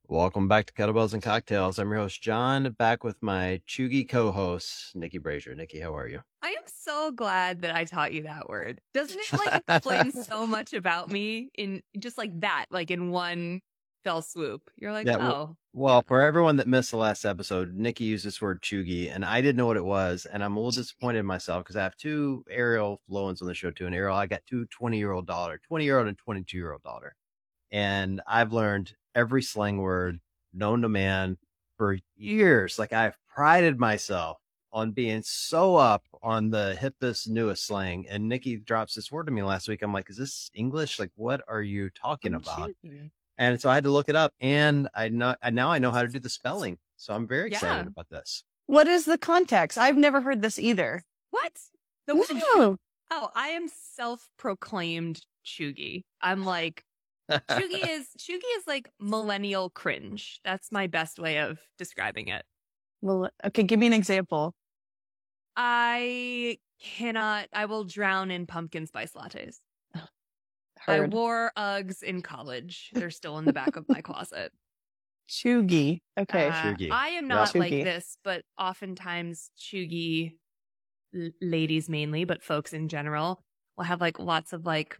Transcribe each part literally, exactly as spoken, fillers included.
Welcome back to Kettlebells and Cocktails. I'm your host, John, back with my Chugi co-host, Nikki Brazier. Nikki, how are you? I am so glad that I taught you that word. Doesn't it like explain so much about me in just like that, like in one fell swoop? You're like, Yeah, oh. Well, for everyone that missed the last episode, Nikki used this word Chugi, and I didn't know what it was, and I'm a little disappointed in myself because I have two Ariel Lowens on the show too. And Ariel, I got two twenty-year-old daughter, twenty-year-old and twenty-two-year-old daughter. And I've learned every slang word known to man for years. Like I've prided myself on being so up on the hippest, newest slang. And Nikki drops this word to me last week. I'm like, is this English? Like, what are you talking I'm about? choosing. And so I had to look it up, and I know and now I know how to do the spelling. So I'm very excited Yeah. about this. What is the context? I've never heard this either. What? The No. word- Oh, I am self-proclaimed chuggy. I'm like, chuggy is chuggy is like millennial cringe. That's my best way of describing it. Well, okay, give me an example. I cannot. I will drown in pumpkin spice lattes. I Heard. wore Uggs in college. They're still in the back of my closet. Chuggy. Okay. Uh, Chuggy. I am not Yeah. like Chuggy. this, but oftentimes chuggy l- ladies mainly, but folks in general will have like lots of like,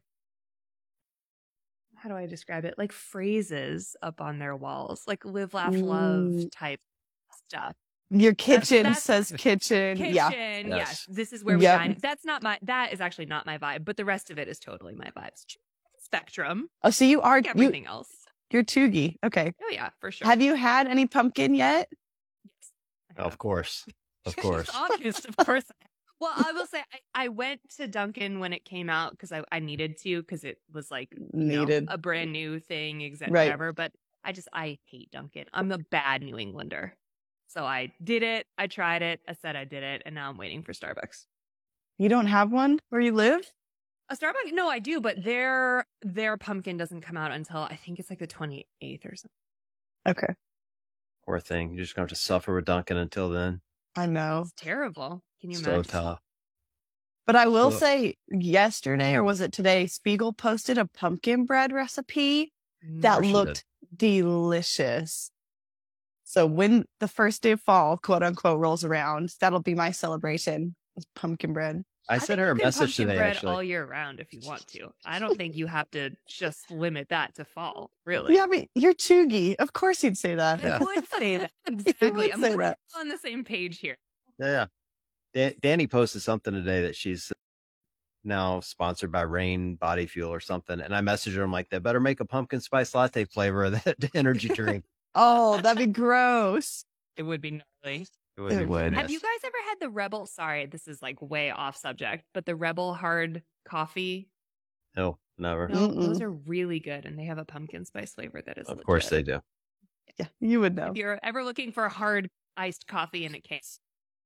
how do I describe it? Like phrases up on their walls, like live, laugh, love Mm. type stuff. Your kitchen that's- says kitchen. Kitchen, Yeah. yes. Yes. This is where we Yep. dine. That's not my, that is actually not my vibe, but the rest of it is totally my vibes. Spectrum, Oh, so you are like you, everything else. you're chuggy. Okay. Oh yeah, for sure. Have you had any pumpkin yet? Yes, I have. Of course. Of course. It's obvious, of course. Well, I will say I, I went to Dunkin' when it came out because I, I needed to because it was like you know, Needed. a brand new thing, exactly Right. whatever. But I just I hate Dunkin'. I'm a bad New Englander, so I did it. I tried it. I said I did it, and now I'm waiting for Starbucks. You don't have one where you live? A Starbucks? No, I do, but their their pumpkin doesn't come out until I think it's like the twenty-eighth or something. Okay. Poor thing. You're just going to have to suffer with Duncan until then. I know. It's terrible. Can you So imagine? tough. But I will So- say yesterday, or was it today, Spiegel posted a pumpkin bread recipe that Portion looked delicious. So when the first day of fall, quote unquote, rolls around, that'll be my celebration with pumpkin bread. I think sent her a you can message pumpkin today, bread actually. all year round if you want to. I don't think you have to just limit that to fall. Really? Yeah, I mean, you're chuggy. Of course you'd say that. Yeah. I would say that. Exactly. would I'm say we're that. on the same page here. Yeah, yeah. Dan- Danny posted something today that she's now sponsored by Rain Body Fuel or something. And I messaged her, I'm like, they better make a pumpkin spice latte flavor of that energy drink. Oh, that'd be gross. It would be gnarly. It would It be would. Have you nasty. guys ever had the Rebel? Sorry, this is like way off subject, but the Rebel hard coffee. No, never. No, Mm-mm. those are really good, and they have a pumpkin spice flavor that is. Of course they legit. do. Yeah, you would know. If you're ever looking for hard iced coffee in a case,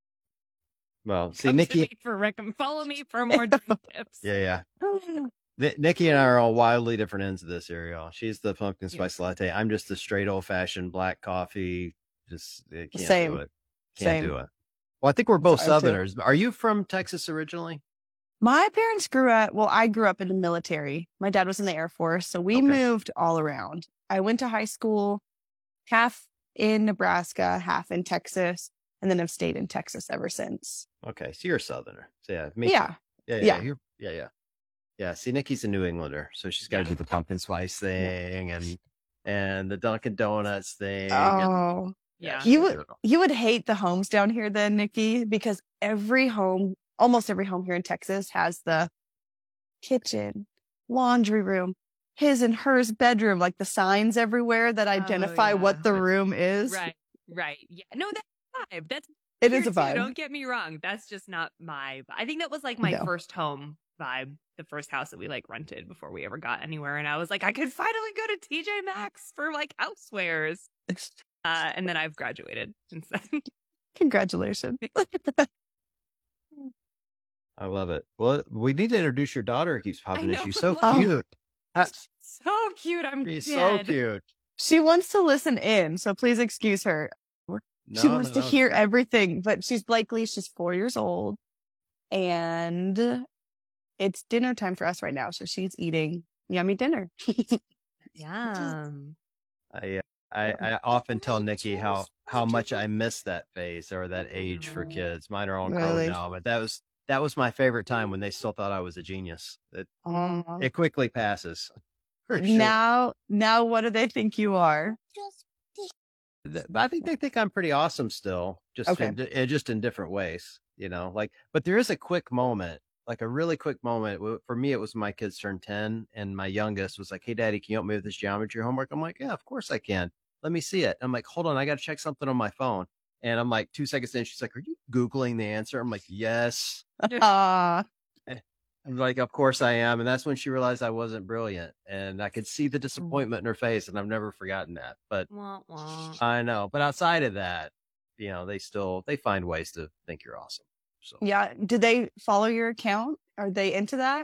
Well, see, come to Nikki, me for rec- follow me for more drink tips. yeah, yeah. Ni- Nikki and I are all wildly different ends of this area. She's the pumpkin Yeah. spice latte. I'm just the straight old fashioned black coffee. Just uh, can't Same. do it. Can't Same. do it. Well, I think we're both Sorry, too. Southerners. Are you from Texas originally? My parents grew up, well, I grew up in the military. My dad was in the Air Force, so we Okay. moved all around. I went to high school, half in Nebraska, half in Texas, and then have stayed in Texas ever since. Okay, so you're a Southerner. So yeah, me too. Yeah. Yeah, yeah, Yeah. You're, yeah, yeah, yeah. See, Nikki's a New Englander, so she's got to do the pumpkin spice thing and and the Dunkin' Donuts thing. and- Oh, Yeah. she you does would it all. you would hate the homes down here then, Nikki, because every home, almost every home here in Texas has the kitchen, laundry room, his and hers bedroom, like the signs everywhere that identify yeah. what the room is. Right, right. Yeah. No, that's a vibe. That's It here is a too, vibe. Don't get me wrong. That's just not my vi- I think that was like my No. first home vibe, the first house that we like rented before we ever got anywhere. And I was like, I could finally go to T J Maxx for like housewares. Uh, and then I've graduated since then. Congratulations. I love it. Well, we need to introduce your daughter. It keeps popping in. know. She's so Oh. cute. That's, So cute. I'm she's so dead. cute. She wants to listen in, so please excuse her. she No, wants no, to no. hear everything, but she's Blakely. She's four years old, and it's dinner time for us right now. So she's eating yummy dinner. Yum. I, uh, I, I often tell Nikki how how much I miss that phase or that age for kids. Mine are all grown Really? now, but that was that was my favorite time when they still thought I was a genius. It Aw. it quickly passes. For sure. Now, now, what do they think you are? Th- I think they think I'm pretty awesome still, just Okay. in, di- eh, just in different ways, you know. Like, but there is a quick moment, like a really quick moment. W- For me, it was my kids turned ten, and my youngest was like, "Hey, Daddy, can you help me with this geometry homework?" I'm like, "Yeah, of course I can. Let me see it." I'm like, "Hold on, I got to check something on my phone." And I'm like, two seconds in, she's like, "Are you Googling the answer?" I'm like, "Yes." Ah, I'm like, "Of course I am." And that's when she realized I wasn't brilliant, and I could see the disappointment in her face, and I've never forgotten that. But Wah, wah. I know. But outside of that, you know, they still they find ways to think you're awesome. So yeah. Do they follow your account? Are they into that?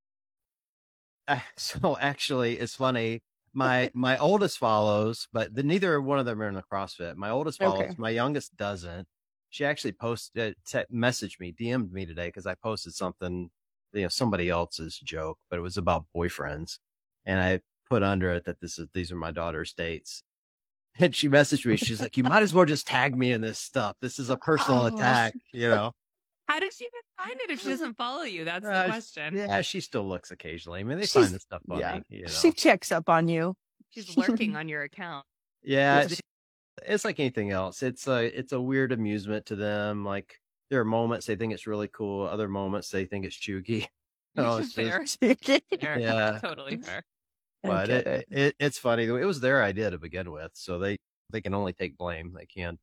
Uh, so actually, it's funny. My my oldest follows, but the, neither one of them are in the CrossFit. My oldest follows. Okay. My youngest doesn't. She actually posted, te- messaged me, D M'd me today because I posted something, you know, somebody else's joke, but it was about boyfriends, and I put under it that this is these are my daughter's dates. And she messaged me. She's like, "You might as well just tag me in this stuff. This is a personal Oh. attack," you know. How did she even find it if she doesn't follow you? That's Uh, the question. Yeah, she still looks occasionally. I mean, they She's- find this stuff funny. yeah. You know? She checks up on you. She's lurking on your account. Yeah, Yes. it's, it's like anything else. It's a it's a weird amusement to them. Like there are moments they think it's really cool. Other moments they think it's chuggy. No, it's Fair. just, Fair. Yeah. Totally fair. but get it, it. it it's funny. It was their idea to begin with, so they they can only take blame. They can't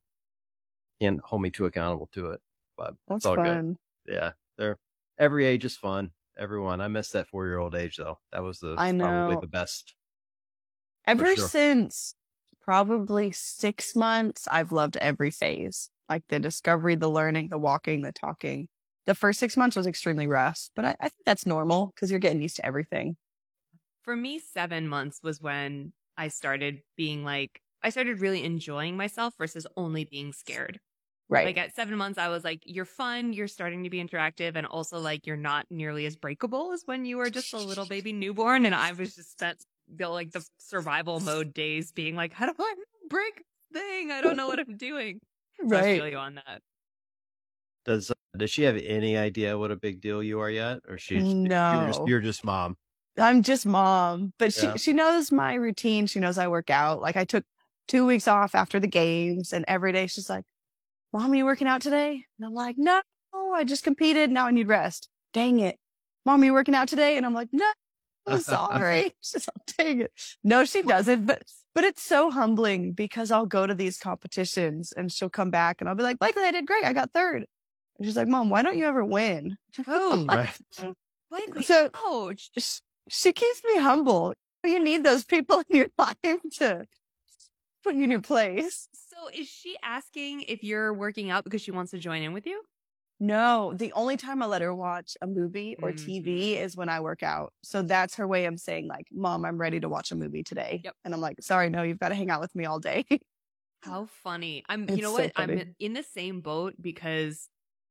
can't hold me too accountable to it. But That's it's all good. fun. Yeah, they're every age is fun. Everyone. I miss that four year old age though. That was the I probably know. the best. Ever sure. since probably six months, I've loved every phase, like the discovery, the learning, the walking, the talking. The first six months was extremely rough, but I, I think that's normal because you're getting used to everything. For me, seven months was when I started being like, I started really enjoying myself versus only being scared. Right. Like at seven months, I was like, you're fun, you're starting to be interactive, and also like you're not nearly as breakable as when you were just a little baby newborn. And I was just spent the like the survival mode days being like, how do I break this thing? I don't know what I'm doing. So I feel right. you on that. Does uh, does she have any idea what a big deal you are yet, or she's you're just No. you're just mom? I'm just mom, but she, Yeah. she knows my routine. She knows I work out. Like I took two weeks off after the games and every day she's like, Mom, are you working out today? And I'm like, no, I just competed. Now I need rest. Dang it. Mom, are you working out today? And I'm like, no, I'm sorry. She's like, dang it. No, she doesn't. But, but it's so humbling because I'll go to these competitions and she'll come back and I'll be like, Blakely, I did great. I got third. And she's like, Mom, why don't you ever win? Oh, Right. Blakely, So- ouch. Sh- She keeps me humble. You need those people in your life to put you in your place. So is she asking if you're working out because she wants to join in with you? No, the only time I let her watch a movie or T V is when I work out. So that's her way of saying like, Mom, I'm ready to watch a movie today. Yep. And I'm like, sorry, no, you've got to hang out with me all day. How funny. I'm It's you know so what? I'm funny. in the same boat because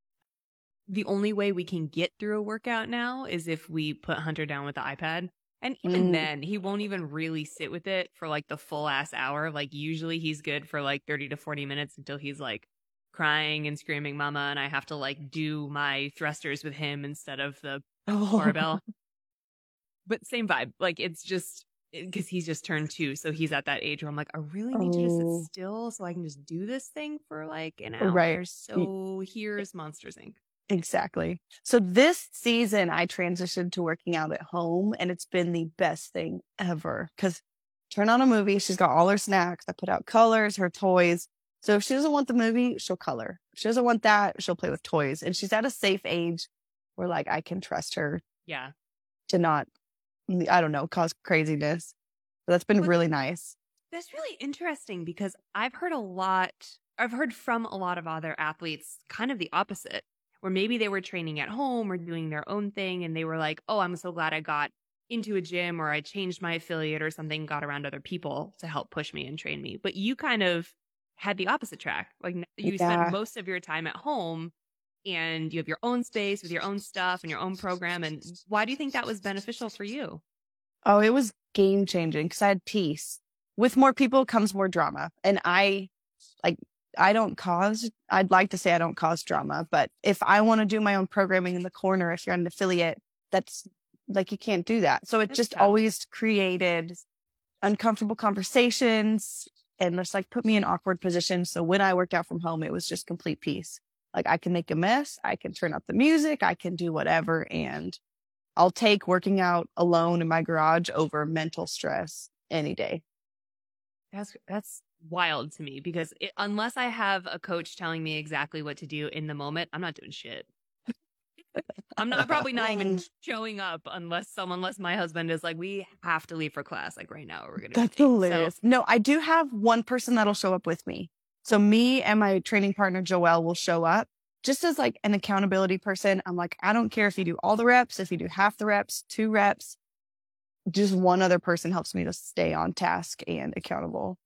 the only way we can get through a workout now is if we put Hunter down with the iPad. And even Mm. then, he won't even really sit with it for like the full ass hour. Like usually he's good for like thirty to forty minutes until he's like crying and screaming mama, and I have to like do my thrusters with him instead of the barbell. But same vibe. Like it's just because he's just turned two, so he's at that age where I'm like, I really need you to Oh. sit still so I can just do this thing for like an hour. Right. So here's Monsters Incorporated. Exactly. So this season I transitioned to working out at home and it's been the best thing ever because turn on a movie. She's got all her snacks. I put out colors, her toys. So if she doesn't want the movie, she'll color. If she doesn't want that, she'll play with toys. And she's at a safe age where like I can trust her Yeah. to not, I don't know, cause craziness. So that's been But- really nice. That's really interesting because I've heard a lot, I've heard from a lot of other athletes kind of the opposite, where maybe they were training at home or doing their own thing and they were like, oh, I'm so glad I got into a gym or I changed my affiliate or something, got around other people to help push me and train me. But you kind of had the opposite track. Like you Yeah. spent most of your time at home and you have your own space with your own stuff and your own program. And why do you think that was beneficial for you? Oh, it was game changing because I had peace. with more people comes more drama. And I like, I don't cause, I'd like to say I don't cause drama, but if I want to do my own programming in the corner, if you're an affiliate, that's like, you can't do that. So it That's just tough. always created uncomfortable conversations and just like put me in awkward positions. So when I worked out from home, it was just complete peace. Like I can make a mess. I can turn up the music. I can do whatever. And I'll take working out alone in my garage over mental stress any day. That's that's wild to me because it, unless I have a coach telling me exactly what to do in the moment, I'm not doing shit. I'm not probably not even showing up unless someone, unless my husband is like, we have to leave for class. Like right now, we're gonna. That's hilarious. So, no, I do have one person that'll show up with me. So me and my training partner Joelle will show up just as like an accountability person. I'm like, I don't care if you do all the reps, if you do half the reps, two reps. Just one other person helps me to stay on task and accountable.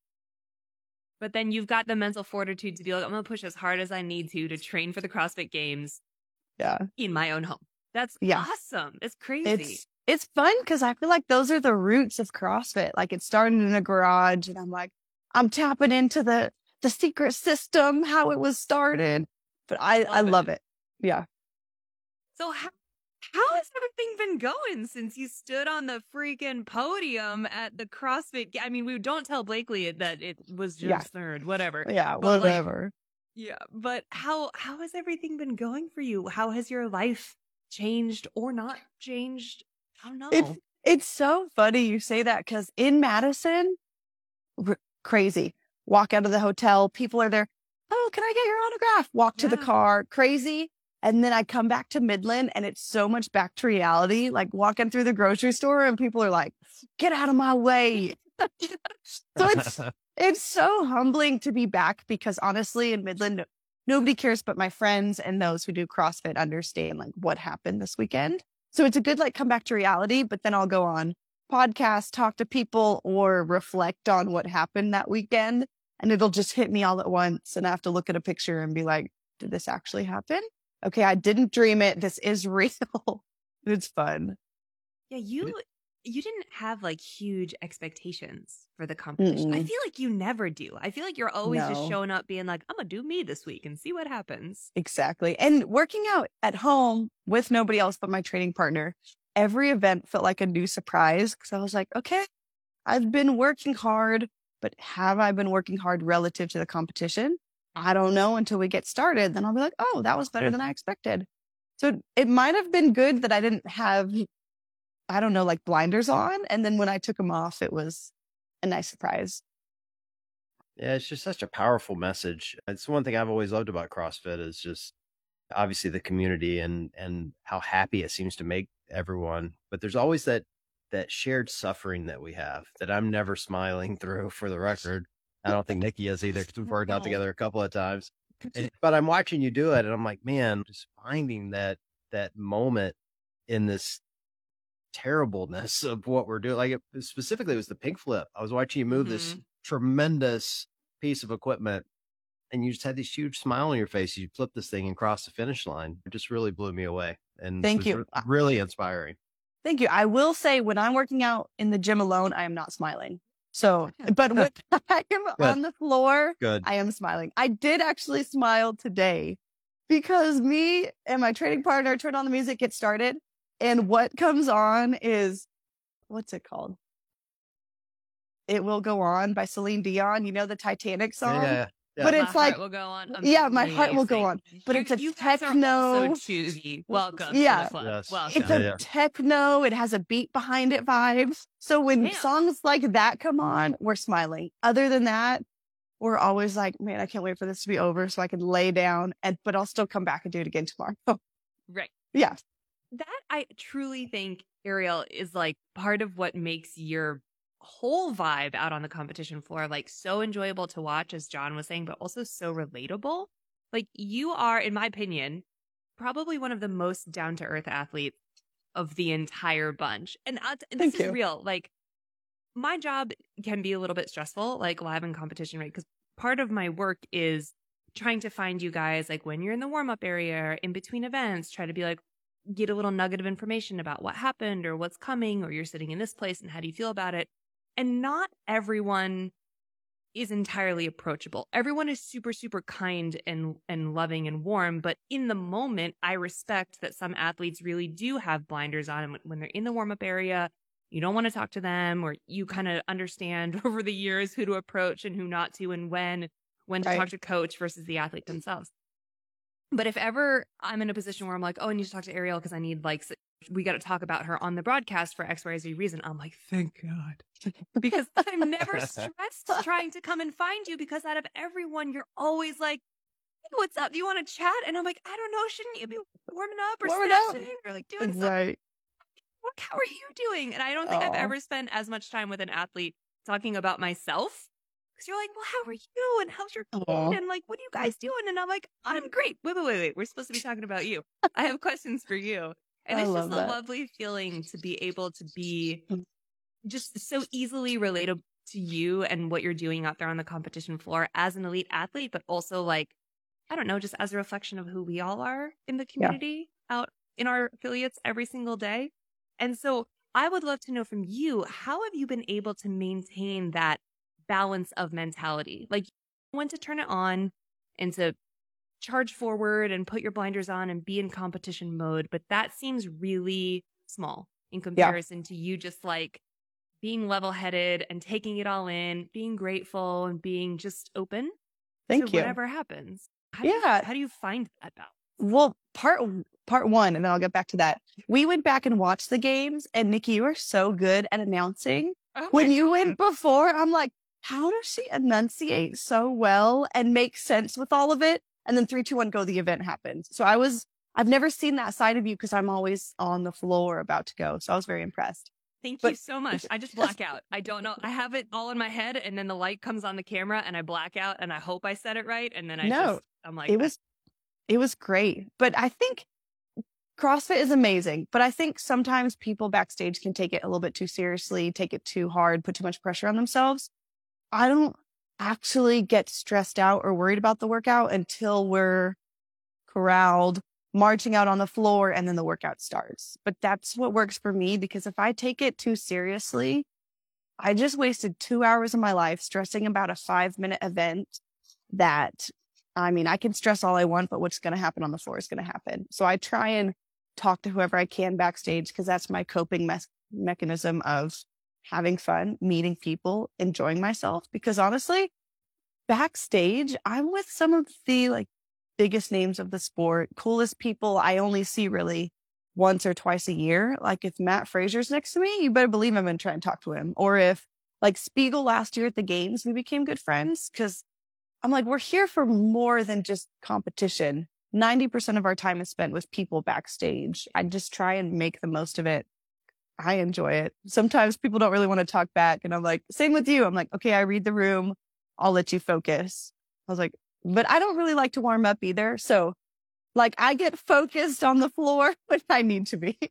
But then you've got the mental fortitude to be like, I'm gonna push as hard as I need to to train for the CrossFit Games. Yeah. In my own home. That's yeah. awesome. It's crazy. It's it's fun because I feel like those are the roots of CrossFit. Like it started in a garage and I'm like, I'm tapping into the the secret system, how it was started. But I, love I love it. it. Yeah. So how how has everything been going since you stood on the freaking podium at the CrossFit? I mean, we don't tell Blakely that it was just yeah. third, whatever. Yeah, but whatever. Like, yeah, but how how has everything been going for you? How has your life changed or not changed? I don't know. It's, it's so funny you say that because in Madison, r- crazy. Walk out of the hotel, people are there. Oh, can I get your autograph? Walk yeah. to the car, crazy. And then I come back to Midland and it's so much back to reality. Like walking through the grocery store and people are like, get out of my way. So it's it's so humbling to be back because honestly in Midland, nobody cares but my friends and those who do CrossFit understand like what happened this weekend. So it's a good like come back to reality, but then I'll go on podcasts, talk to people or reflect on what happened that weekend and it'll just hit me all at once. And I have to look at a picture and be like, did this actually happen? Okay, I didn't dream it. This is real. It's fun. Yeah, you you didn't have like huge expectations for the competition. Mm-mm. I feel like you never do. I feel like you're always no. just showing up being like, I'm going to do me this week and see what happens. Exactly. And working out at home with nobody else but my training partner, every event felt like a new surprise because I was like, okay, I've been working hard, but have I been working hard relative to the competition? I don't know until we get started. Then I'll be like, oh, that was better than I expected. So it might have been good that I didn't have, I don't know, like blinders on. And then when I took them off, it was a nice surprise. Yeah, it's just such a powerful message. It's one thing I've always loved about CrossFit is just obviously the community and, and how happy it seems to make everyone. But there's always that, that shared suffering that we have that I'm never smiling through for the record. I don't think Nikki is either because we've worked out together a couple of times. And, but I'm watching you do it and I'm like, man, just finding that that moment in this terribleness of what we're doing. Like it, specifically, it was the pig flip. I was watching you move mm-hmm. this tremendous piece of equipment and you just had this huge smile on your face. You flipped this thing and crossed the finish line. It just really blew me away. And thank you. Re- really inspiring. Thank you. I will say when I'm working out in the gym alone, I am not smiling. So, but when I am Good. on the floor, Good. I am smiling. I did actually smile today because me and my training partner turned on the music, get started. And what comes on is, what's it called? It Will Go On by Celine Dion. You know, the Titanic song? Yeah. yeah. But my it's like, will go on. yeah, my heart will go on. But you, it's a you techno. So choosy. Welcome yeah. to the club. Yes. Welcome. It's a yeah. techno. It has a beat behind it vibes. So when Damn. songs like that come on, we're smiling. Other than that, we're always like, man, I can't wait for this to be over so I can lay down and, but I'll still come back and do it again tomorrow. Right. Yeah. That I truly think, Ariel, is like part of what makes your whole vibe out on the competition floor like so enjoyable to watch, as John was saying, but also so relatable. Like you are, in my opinion, probably one of the most down-to-earth athletes of the entire bunch. And uh, this Thank is you. real. Like my job can be a little bit stressful, like live in competition, right? Because part of my work is trying to find you guys, like when you're in the warm-up area, in between events, try to be like, get a little nugget of information about what happened or what's coming, or you're sitting in this place and how do you feel about it? And not everyone is entirely approachable. Everyone is super, super kind and, and loving and warm. But in the moment, I respect that some athletes really do have blinders on. And when they're in the warm-up area, you don't want to talk to them, or you kind of understand over the years who to approach and who not to, and when, when to Right. talk to coach versus the athlete themselves. But if ever I'm in a position where I'm like, oh, I need to talk to Ariel because I need like, we got to talk about her on the broadcast for X, Y, Z reason. I'm like, thank God. Because I'm never stressed trying to come and find you, because out of everyone, you're always like, hey, what's up? Do you want to chat? And I'm like, I don't know. Shouldn't you be warming up or Warming up. stretching or like doing something? Right. What, how are you doing? And I don't think I've Aw. ever spent as much time with an athlete talking about myself. Because you're like, well, how are you? And how's your kid? Aw. And like, what are you guys doing? And I'm like, I'm great. Wait, wait, wait, wait. We're supposed to be talking about you. I have questions for you. And I it's love just a that. lovely feeling to be able to be just so easily relatable to you and what you're doing out there on the competition floor as an elite athlete, but also like, I don't know, just as a reflection of who we all are in the community out in our affiliates every single day. And so I would love to know from you, how have you been able to maintain that balance of mentality? Like, when to turn it on and to charge forward and put your blinders on and be in competition mode. But that seems really small in comparison to you just like being level-headed and taking it all in, being grateful and being just open Thank to you. whatever happens. How do you, Yeah. how do you find that balance? Well, part part one, and then I'll get back to that. We went back and watched the games, and Nikki, you are so good at announcing. Oh When my you God. went before, I'm like, how does she enunciate so well and make sense with all of it? And then three, two, one, go. The event happened. So I was, I've never seen that side of you because I'm always on the floor about to go. So I was very impressed. Thank But- you so much. I just black out. I don't know. I have it all in my head, and then the light comes on the camera and I black out, and I hope I said it right. And then I No, just, I'm like, It was, it was great. But I think CrossFit is amazing. But I think sometimes people backstage can take it a little bit too seriously, take it too hard, put too much pressure on themselves. I don't actually get stressed out or worried about the workout until we're corralled, marching out on the floor, and then the workout starts. But that's what works for me, because if I take it too seriously, I just wasted two hours of my life stressing about a five minute event that, I mean, I can stress all I want, but what's going to happen on the floor is going to happen. So I try and talk to whoever I can backstage, because that's my coping me- mechanism of having fun, meeting people, enjoying myself. Because honestly, backstage, I'm with some of the like biggest names of the sport, coolest people I only see really once or twice a year. Like if Matt Fraser's next to me, you better believe I'm going to try and talk to him. Or if like Spiegel last year at the games, we became good friends, because I'm like, we're here for more than just competition. ninety percent of our time is spent with people backstage. I just try and make the most of it. I enjoy it. Sometimes people don't really want to talk back, and I'm like, same with you. I'm like, okay, I read the room. I'll let you focus. I was like, but I don't really like to warm up either. So like I get focused on the floor when I need to be.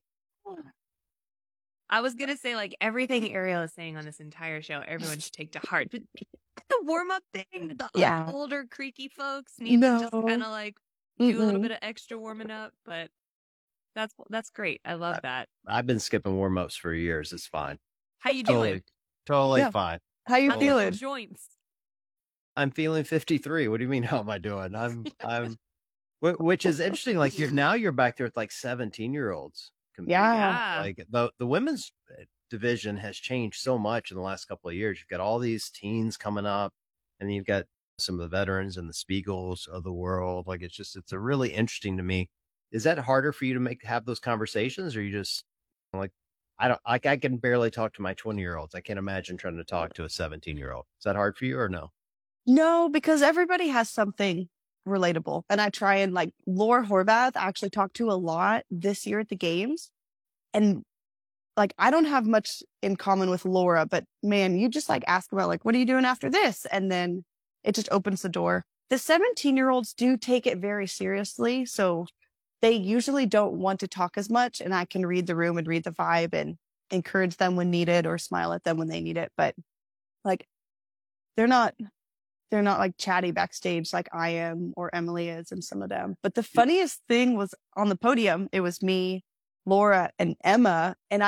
I was going to say, like, everything Ariel is saying on this entire show, everyone should take to heart. But the warm up thing, the Yeah. older, creaky folks need to just No. kind of like do a little Mm-mm. bit of extra warming up. But that's that's great. I love that. I've been skipping warm ups for years. It's fine. How you Totally, doing? totally Yeah. fine. How you How's the feeling? joints? I'm feeling fifty-three. What do you mean? How am I doing? I'm, I'm, wh- which is interesting. Like you're now you're back there with like seventeen year olds. Yeah. Yeah. Like the, the women's division has changed so much in the last couple of years. You've got all these teens coming up, and then you've got some of the veterans and the Spiegels of the world. Like it's just, it's a really interesting to me. Is that harder for you to make, have those conversations, or you just like, I don't like, I can barely talk to my twenty year olds. I can't imagine trying to talk to a seventeen year old. Is that hard for you or no? No, because everybody has something relatable. And I try and like Laura Horvath, I actually talked to a lot this year at the games. And like, I don't have much in common with Laura, but man, you just like ask about like, what are you doing after this? And then it just opens the door. The seventeen year olds do take it very seriously. So they usually don't want to talk as much, and I can read the room and read the vibe and encourage them when needed or smile at them when they need it. But like, they're not, they're not like chatty backstage like I am or Emily is and some of them. But the funniest thing was on the podium, it was me, Laura, and Emma. And I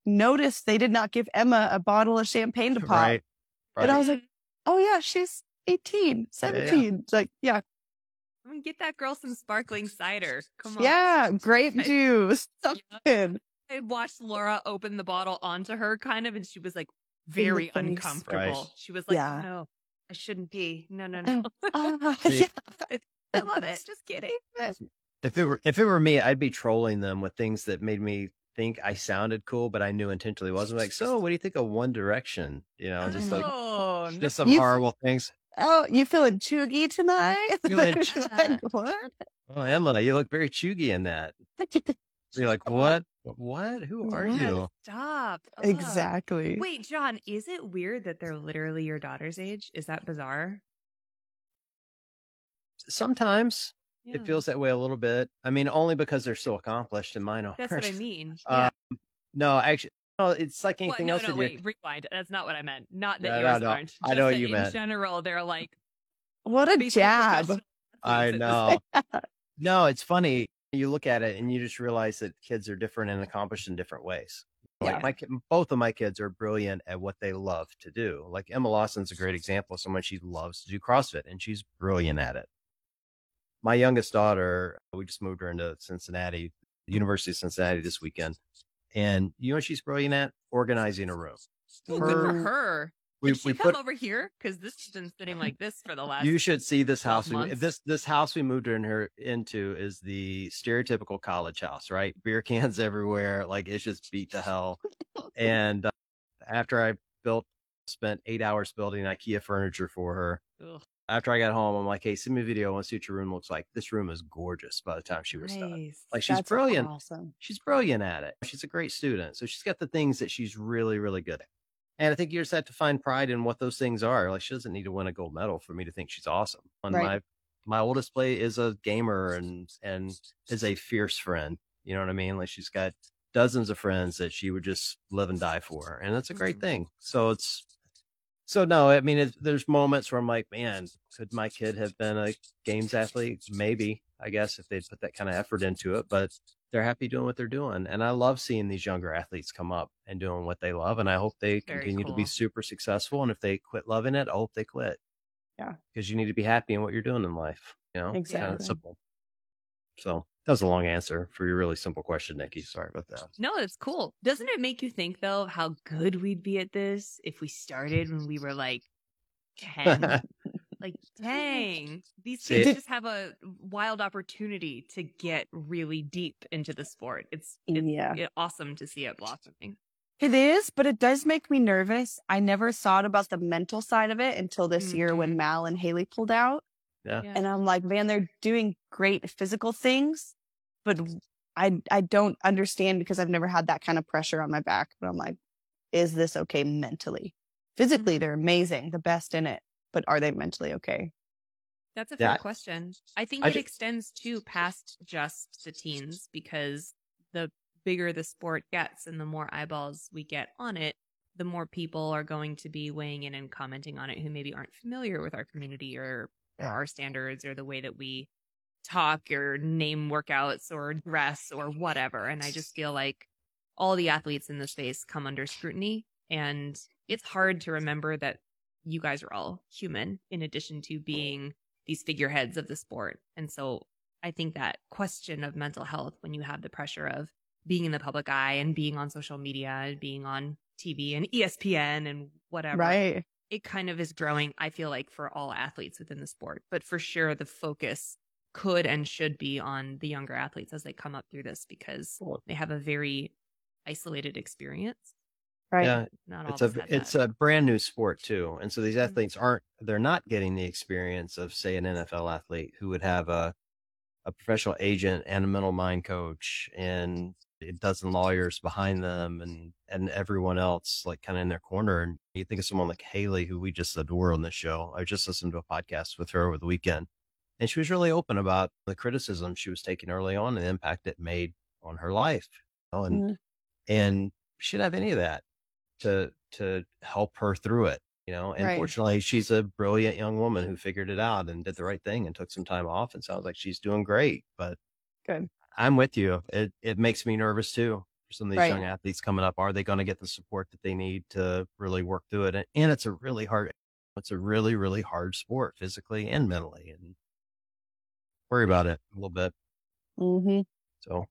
noticed they did not give Emma a bottle of champagne to pop. Right. And I Right. was like, oh yeah, she's eighteen, seventeen. It's like, yeah, I mean, get that girl some sparkling cider. Come on. yeah, grape I- juice, something. I watched Laura open the bottle onto her kind of, and she was like very face. uncomfortable. Right. She was like, Yeah. no, I shouldn't be. No, no, no. Ah, See, yeah. I love it. Just kidding. If it were if it were me, I'd be trolling them with things that made me think I sounded cool, but I knew intentionally wasn't. Like, so what do you think of One Direction? You know, just like Oh, no. just some You- horrible things. Oh, you feeling chuggy tonight? Feeling Like, what? Oh, Emma, you look very chuggy in that. You're like, what? What? Who are Yeah. you? Stop. Ugh. Exactly. Wait, John, is it weird that they're literally your daughter's age? Is that bizarre? Sometimes Yeah. it feels that way a little bit. I mean, only because they're so accomplished and mine are. That's what I mean. Uh, Yeah. No, actually, no, it's like What? anything No, else. no, that you- wait, rewind. That's not what I meant. Not that No, no, yours no. aren't. I Just know what that you in meant. general, they're like What a basically jab. professional I athletes at this know. No, it's funny. You look at it and you just realize that kids are different and accomplished in different ways. Like Yeah. my, ki- both of my kids are brilliant at what they love to do. Like Emma Lawson's a great example of someone she loves to do CrossFit and she's brilliant at it. My youngest daughter, we just moved her into Cincinnati, University of Cincinnati this weekend. And you know what she's brilliant at? Organizing a room. Ooh, good for Her- her. We, Did she we come put, over here? Because this has been sitting like this for the last. you should see this twelve house. We, months. this this house we moved her in her into is the stereotypical college house, right? Beer cans everywhere, like it's just beat to hell. And uh, after I built, spent eight hours building IKEA furniture for her. Ugh, After I got home, I'm like, "Hey, send me a video. I want to see what your room looks like." This room is gorgeous. By the time she was done, nice. like she's That's brilliant. Awesome. She's brilliant at it. She's a great student. So she's got the things that she's really, really good at. And I think you just have to find pride in what those things are. Like she doesn't need to win a gold medal for me to think she's awesome. And Right. my my oldest play is a gamer and and is a fierce friend. You know what I mean? Like she's got dozens of friends that she would just live and die for. And that's a great Mhm. thing. So it's so no, I mean, it, there's moments where I'm like, man, could my kid have been a games athlete? Maybe, I guess, if they'd put that kind of effort into it. But they're happy doing what they're doing. And I love seeing these younger athletes come up and doing what they love. And I hope they Very continue to be cool. super successful. And if they quit loving it, I hope they quit. Yeah. Because you need to be happy in what you're doing in life. You know, it's kind of Exactly. simple. So that was a long answer for your really simple question, Nikki. Sorry about that. No, it's cool. Doesn't it make you think though how good we'd be at this if we started when we were like ten? Like, dang, these See- kids just have a wild opportunity to get really deep into the sport. It's, it's Yeah. it- awesome to see it blossoming. It is, but it does make me nervous. I never thought about the mental side of it until this year when Mhm. Mal and Haley pulled out. Yeah. Yeah. And I'm like, man, they're doing great physical things, but I I don't understand because I've never had that kind of pressure on my back. But I'm like, is this okay mentally? Physically, Mhm. they're amazing, the best in it. But are they mentally okay? That's a Yeah. fair question. I think I it ju- extends too past just the teens because the bigger the sport gets and the more eyeballs we get on it, the more people are going to be weighing in and commenting on it who maybe aren't familiar with our community or, or Yeah. our standards or the way that we talk or name workouts or dress or whatever. And I just feel like all the athletes in the space come under scrutiny. And it's hard to remember that you guys are all human in addition to being these figureheads of the sport. And so I think that question of mental health, when you have the pressure of being in the public eye and being on social media and being on T V and E S P N and whatever, Right. it kind of is growing, I feel like, for all athletes within the sport. But for sure, the focus could and should be on the younger athletes as they come up through this because Cool. they have a very isolated experience. Right. Yeah. Not all It's of us a had it's that. a brand new sport too, and so these Mhm. athletes aren't they're not getting the experience of say an N F L athlete who would have a a professional agent and a mental mind coach and a dozen lawyers behind them and and everyone else like kind of in their corner. And you think of someone like Haley, who we just adore on this show. I just listened to a podcast with her over the weekend, and she was really open about the criticism she was taking early on and the impact it made on her life. You know, and Mhm. and she didn't have any of that to to help her through it, you know. And Right. fortunately, she's a brilliant young woman who figured it out and did the right thing and took some time off. And sounds like she's doing great. But Good. I'm with you. It it makes me nervous too. for some of these Right. young athletes coming up. Are they going to get the support that they need to really work through it? And, and it's a really hard, it's a really, really hard sport physically and mentally, and worry about it a little bit. Mm-hmm. So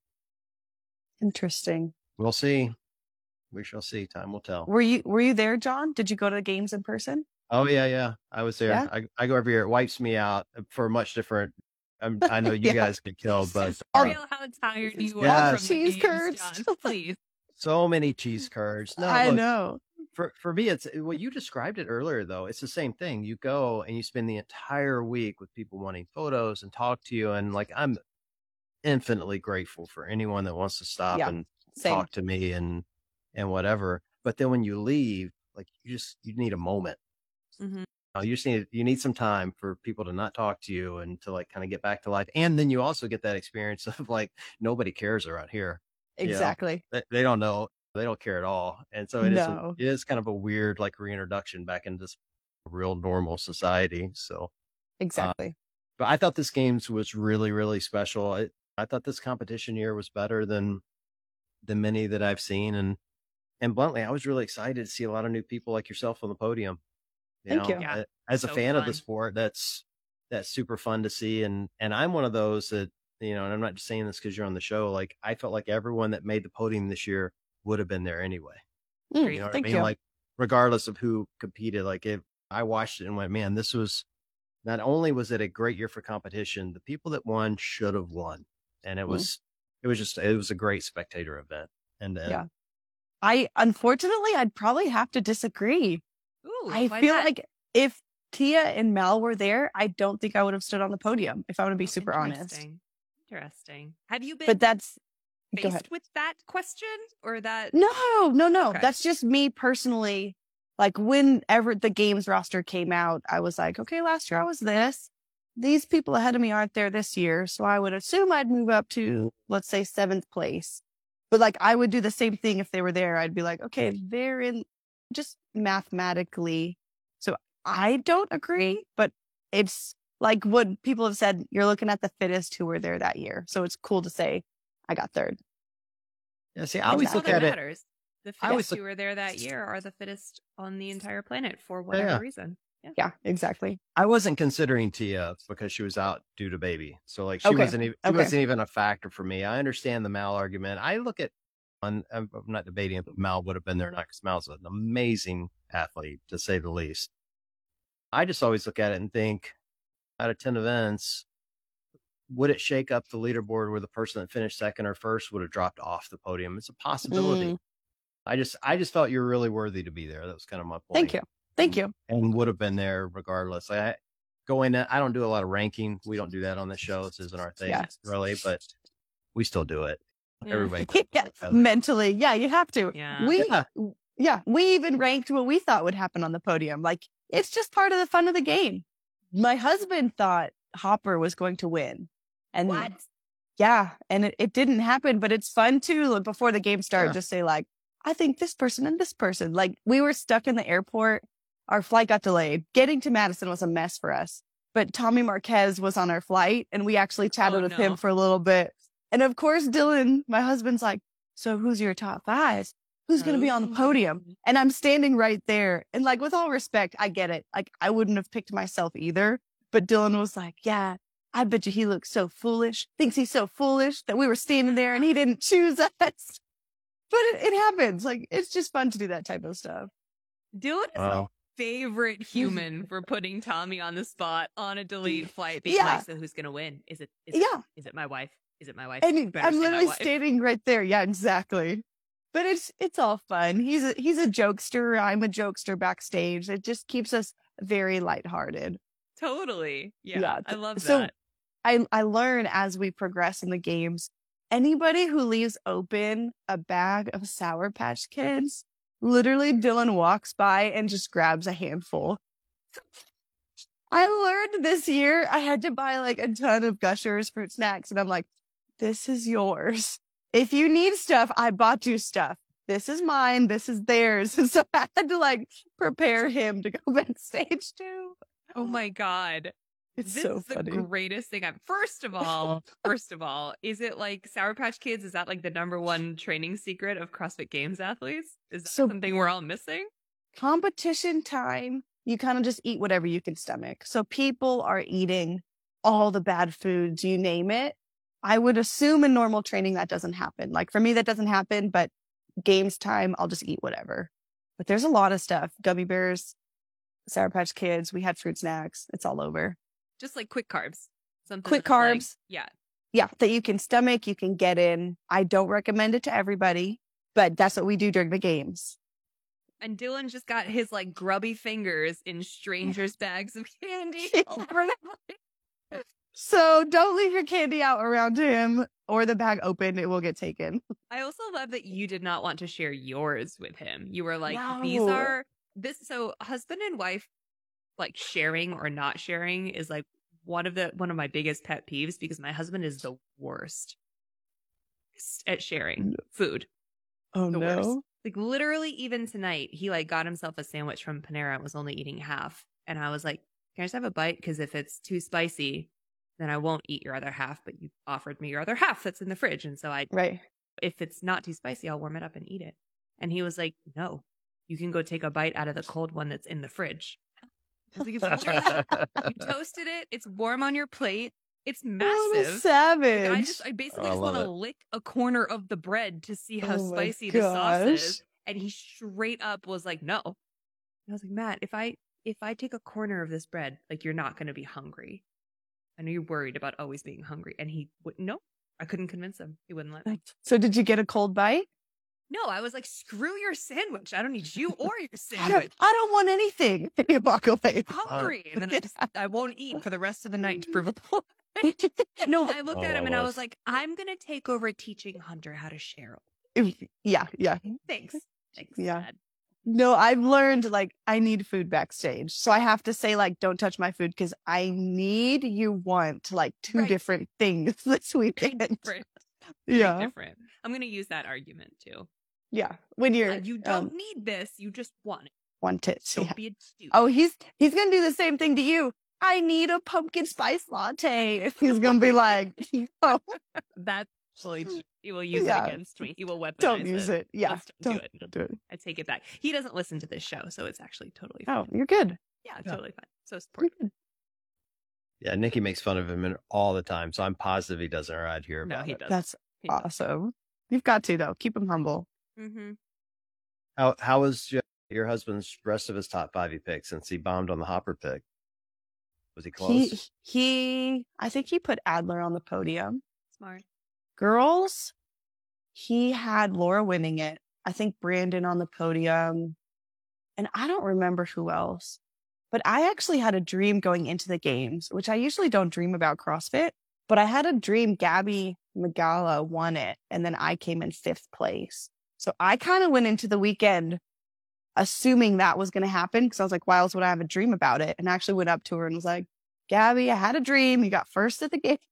Interesting. we'll see. We shall see. Time will tell. Were you were you there, John? Did you go to the games in person? Oh yeah, yeah. I was there. Yeah? I, I go every year. It wipes me out for much different. I'm, I know you Yeah. guys get killed, but Just uh, real how tired you are Yes. from the Cheese games, curds. John. Please. so many cheese curds. No, I look, know. for for me, it's what you described it earlier. Though it's the same thing. You go and you spend the entire week with people wanting photos and talk to you, and like I'm infinitely grateful for anyone that wants to stop Yeah, and Same. talk to me and and whatever. But then when you leave, like you just you need a moment. Mhm. Uh, you just need you need some time for people to not talk to you and to like kind of get back to life. And then you also get that experience of like nobody cares around here. You know, Exactly. they, they don't know, they don't care at all. And so it is a, No. it is kind of a weird like reintroduction back into this real normal society. So, Exactly. but I thought this games was really really special. I, I thought this competition year was better than than many that I've seen, and and bluntly, I was really excited to see a lot of new people like yourself on the podium. You Thank know, you. Yeah, uh, as a so fan of the fun. sport, that's that's super fun to see. And and I'm one of those that, you know, and I'm not just saying this because you're on the show. Like I felt like everyone that made the podium this year would have been there anyway. Mm, You know what thank I mean? you. Like regardless of who competed, like if I watched it and went, man, this was not only was it a great year for competition, the people that won should have won, and it Mm. was it was just it was a great spectator event. And, and Yeah. I unfortunately I'd probably have to disagree. Ooh, I why feel that? like if Tia and Mel were there, I don't think I would have stood on the podium, if I want to be super honest. Interesting. Interesting. Have you been But that's go ahead. faced with that question or that? No, no, no. Okay. That's just me personally. Like whenever the games roster came out, I was like, okay, last year I was this. These people ahead of me aren't there this year. So I would assume I'd move up to, let's say, seventh place. But like I would do the same thing if they were there. I'd be like, okay, they're in just mathematically. So I don't agree, but it's like what people have said, you're looking at the fittest who were there that year. So it's cool to say I got third. yeah, see, I always That's all look that at it. matters. The I always fittest look- who were there that year are the fittest on the entire planet for whatever yeah. reason. Yeah. Yeah, exactly. I wasn't considering Tia because she was out due to baby. So like she Okay. wasn't even she Okay. wasn't even a factor for me. I understand the Mal argument. I look at I'm, I'm not debating if Mal would have been there or not because Mal's an amazing athlete to say the least. I just always look at it and think out of ten events, would it shake up the leaderboard where the person that finished second or first would have dropped off the podium? It's a possibility. Mm. I just I just felt you're really worthy to be there. That was kind of my point. Thank you. Thank you. And would have been there regardless. Like I go in, I don't do a lot of ranking. We don't do that on the show. This isn't our thing, Yeah. really, but we still do it. Yeah. Everybody. Yeah, does. mentally. Yeah, you have to. Yeah. We Yeah. yeah, we even ranked what we thought would happen on the podium. Like it's just part of the fun of the game. My husband thought Hopper was going to win. And What? yeah, and it, it didn't happen, but it's fun too. Like, before the game started, Yeah. just say like, I think this person and this person. Like we were stuck in the airport. Our flight got delayed. Getting to Madison was a mess for us. But Tommy Marquez was on our flight and we actually chatted Oh, with no. him for a little bit. And of course, Dylan, my husband's like, so who's your top five? Who's going to be on the podium? Oh. And I'm standing right there. And like, with all respect, I get it. Like, I wouldn't have picked myself either. But Dylan was like, yeah, I bet you he looks so foolish, thinks he's so foolish that we were standing there and he didn't choose us. But it, it happens. Like, it's just fun to do that type of stuff. Dylan is Wow. my favorite human for putting Tommy on the spot on a delayed flight. Being Yeah. like, so who's gonna win? Is it? Is it, Yeah. is it my wife? Is it my wife? And You better I'm say my literally wife. standing right there. Yeah, exactly. But it's it's all fun. He's a he's a jokester. I'm a jokester backstage. It just keeps us very lighthearted. Totally. Yeah, Yeah, I love so- that. I I learn as we progress in the games. Anybody who leaves open a bag of Sour Patch Kids, literally Dylan walks by and just grabs a handful. I learned this year I had to buy like a ton of Gushers fruit snacks, and I'm like, this is yours. If you need stuff, I bought you stuff. This is mine. This is theirs. And so I had to like prepare him to go backstage too. Oh my god. It's This so is the funny. greatest thing I've. First of all, first of all, is it like Sour Patch Kids? Is that like the number one training secret of CrossFit Games athletes? Is that So- something we're all missing? Competition time, you kind of just eat whatever you can stomach. So people are eating all the bad foods, you name it. I would assume in normal training that doesn't happen. Like for me, that doesn't happen, but games time, I'll just eat whatever. But there's a lot of stuff. Gummy bears, Sour Patch Kids, we had fruit snacks. It's all over. Just like quick carbs. Something Quick that's like- carbs. yeah. Yeah, that you can stomach, you can get in. I don't recommend it to everybody, but that's what we do during the games. And Dylan just got his like grubby fingers in strangers' bags of candy. Yeah. all over the place. So don't leave your candy out around him or the bag open. It will get taken. I also love that you did not want to share yours with him. You were like, these No. are this. So husband and wife, like sharing or not sharing is like one of the, one of my biggest pet peeves because my husband is the worst at sharing food. Oh The no. worst. Like literally even tonight, he like got himself a sandwich from Panera and was only eating half. And I was like, can I just have a bite? Because if it's too spicy, then I won't eat your other half. But you offered me your other half that's in the fridge. And so I, Right. if it's not too spicy, I'll warm it up and eat it. And he was like, no, you can go take a bite out of the cold one that's in the fridge. I was like, it's warm. You toasted it. It's warm on your plate. It's What a massive. Like, savage. I just, I basically I just want love to it. lick a corner of the bread to see how Oh my spicy the sauce is. gosh. And he straight up was like, no. And I was like, Matt, if I, if I take a corner of this bread, like you're not going to be hungry. I know you're worried about always being hungry. And he would, no, I couldn't convince him. He wouldn't let me. So did you get a cold bite? No, I was like, screw your sandwich. I don't need you or your I sandwich. don't, I don't want anything. You walk away. I'm hungry. And then I just, I won't eat for the rest of the night to prove a point. No, I looked Oh, at him I and I was- was like, I'm going to take over teaching Hunter how to share. Yeah, yeah. Thanks. Thanks. Yeah. Dad. No, I've learned like I need food backstage. So I have to say like don't touch my food because I need you want like two Right. different things this Very weekend. different. Very Yeah. different. I'm going to use that argument too. Yeah. When you're Uh, you don't um, need this. You just want it. want it. Don't Yeah. be a dude. Oh, he's he's gonna do the same thing to you. I need a pumpkin spice latte. He's gonna be like, oh, That's actually true. He will use Yeah. it against me. He will weaponize don't use it. Yeah. Let's don't, Don't, do it. don't do it. I take it back. He doesn't listen to this show, so it's actually totally Oh, fine. you're good. Yeah, Yeah. totally fine. So You're supportive. good. Yeah, Nikki makes fun of him in- all the time, so I'm positive he doesn't around here. No, about he it. does. That's He does. awesome. You've got to though. Keep him humble. Mm-hmm. How how was your, your husband's rest of his top five he picked since he bombed on the hopper pick? Was he close? He he. I think he put Adler on the podium. Smart. Girls, he had Laura winning it. I think Brandon on the podium. And I don't remember who else. But I actually had a dream going into the games, which I usually don't dream about CrossFit. But I had a dream Gabby Magala won it. And then I came in fifth place. So I kind of went into the weekend assuming that was going to happen because I was like, why else would I have a dream about it? And I actually went up to her and was like, Gabby, I had a dream. You got first at the games.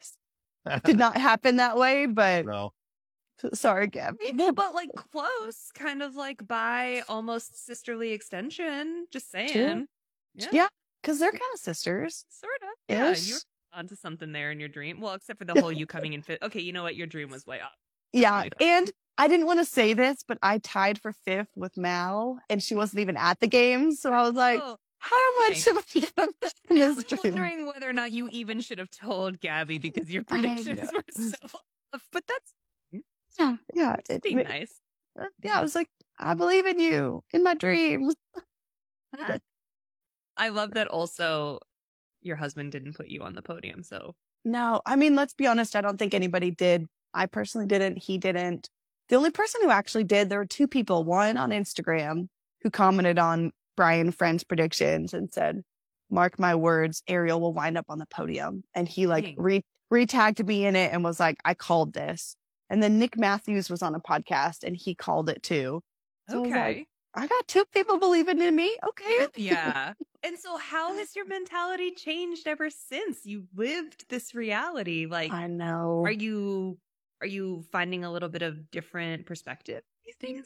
Did not happen that way, but No. sorry, Gabby. But like close, kind of like by almost sisterly extension. Just saying. Yeah. Yeah, because they're kind of sisters. Sort of. Yeah. Ish. You're onto something there in your dream. Well, except for the whole you coming in fifth. Okay, you know what? Your dream was way off. Yeah, Really? and I didn't want to say this, but I tied for fifth with Mal, and she wasn't even at the games. So I was like, Oh, how much am I in I this was dream? wondering whether or not you even should have told Gabby because your I predictions know. were so off. But that's Yeah, yeah, just it- being it- nice. yeah. I was like, I believe in you in my dreams. I love that also your husband didn't put you on the podium. So No, I mean, let's be honest. I don't think anybody did. I personally didn't. He didn't. The only person who actually did, there were two people, one on Instagram who commented on Brian Friend's predictions and said, mark my words, Ariel will wind up on the podium. And he like Dang. re re-tagged me in it and was like, I called this. And then Nick Matthews was on a podcast and he called it too. So I was like, okay. I got two people believing in me. Okay. Yeah. And so how has your mentality changed ever since you lived this reality? Like I know. are you are you finding a little bit of different perspective these days?